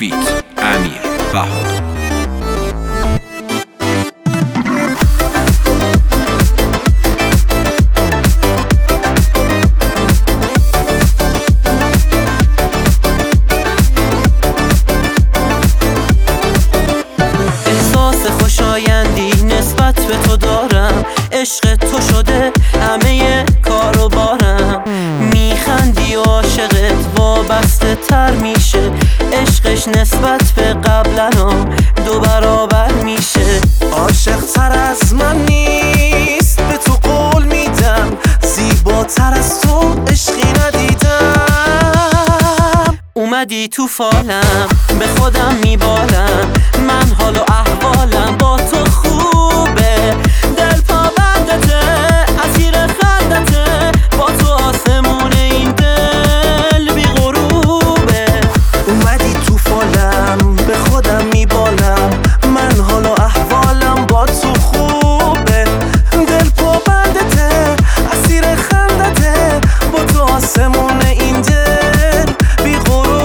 فیت امیر بهادر. خوشایندی نسبت به تو دارم، عشق تو شده همه کارو بارم. میخندی و عاشقت وابسته تر میشه، عشقش نسبت به قبلنم 2 برابر میشه. عاشق تر از من نیست، به تو قول میدم، زیباتر از تو عشقی ندیدم. اومدی تو فالم، به خودم میبالم، من حال و احوالم با تو خوبه. دل پابندته، اسیر خندته، با تو آسمون این دل بی غروبه. اومدی تو فالم، به خودم میبالم، من حال و احوالم با تو خوبه. دل پابندته، اسیر خندته، با تو آسمون این دل بی غروبه.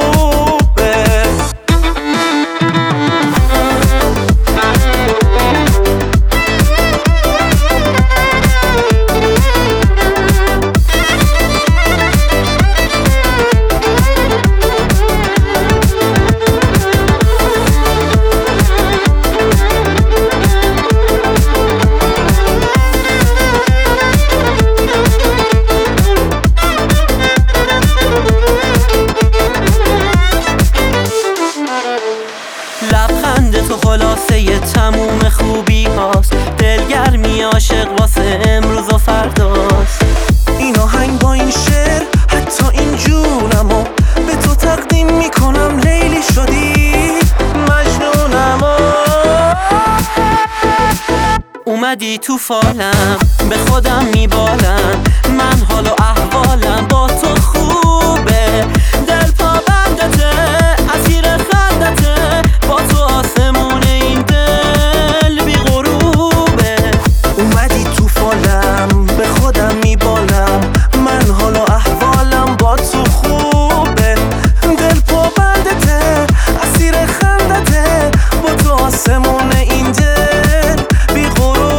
لبخند تو خلاصه تموم خوبی هاست، دلگرمی عاشق واسه امروز و فرداست. این آهنگ با این شعر حتی این جونمو به تو تقدیم میکنم. لیلی شدی مجنونمو. اومدی تو فالم، به خودم میبالم، من حال و احوالم با تو خوبه. دل پابندته، اسیر خندته، با تو آسمون این دل بی غروبه. اومدی تو فالم، به خودم میبالم، من حال و احوالم با تو خوبه. دل پابندته، اسیر خندته، با تو آسمون این دل بی غروبه.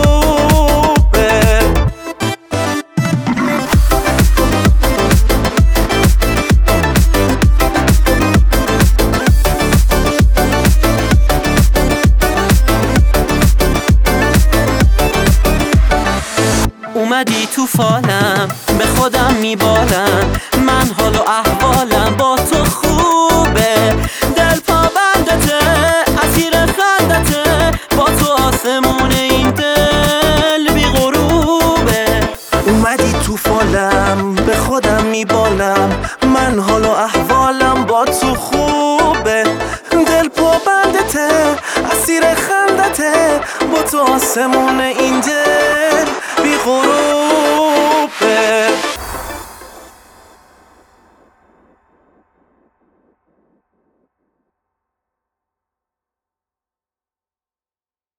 اومدی تو فالم، به خودم میبالم، من حال و احوالم با تو خوبه. دل پابندته، اسیر خندته، با تو آسمون این دل بی غروبه. اومدی تو فالم، به خودم میبالم، من حال و احوالم با تو خوبه. دل پابندته، اسیر خندته، با تو آسمون این دل